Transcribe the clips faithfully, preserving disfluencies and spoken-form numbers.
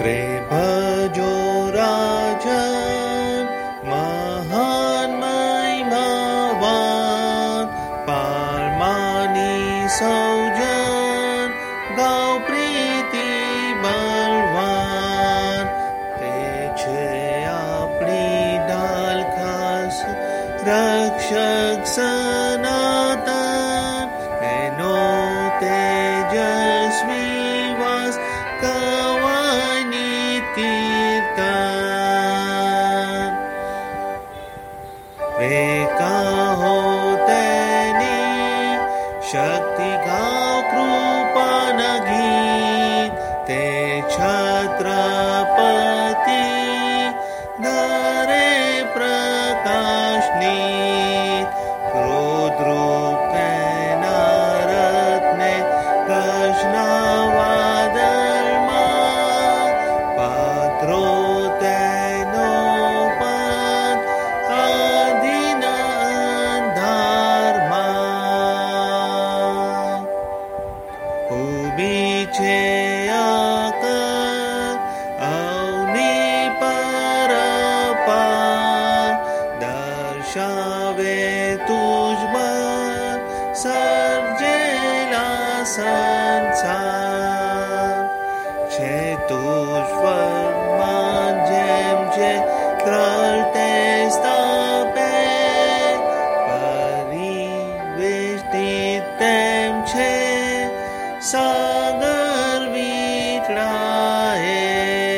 તે ભજો રાજન મહાન મહિમાવાન, પારમાની સૌજન ગાઉ પ્રીતિ બળવાન. તે છે આપણી ઢાલ ખાસ રક્ષક સનાતન, એનો તેજસ્વી વાસ કવાયની કીર્તન. રે કહો તેની શક્તિ ગાઓ કૃપાના ગીત, તે છત્રપતિ ધરે પ્રકાશની. ક્રોધરૂપ તેના રથને કૃષ્ણ વાદળમાં, પાત્રો તેનો પદ આદિના અંધારમાં. ઊભી છે આકર અવની પરપાર, દર્શાવે તુજમાં સર્જેલા સંસાર. છે તુજ ફરમાન જેમ છે ત્રળ તે સ્થાપે, પરિવેષ્ટિત તેમ છે સાગર વીંટળાએ.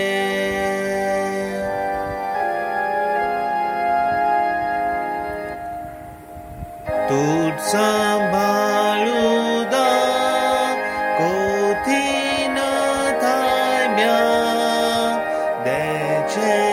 તુજ સંભાળું દા કોથી ન થાય મ્યા, દે છે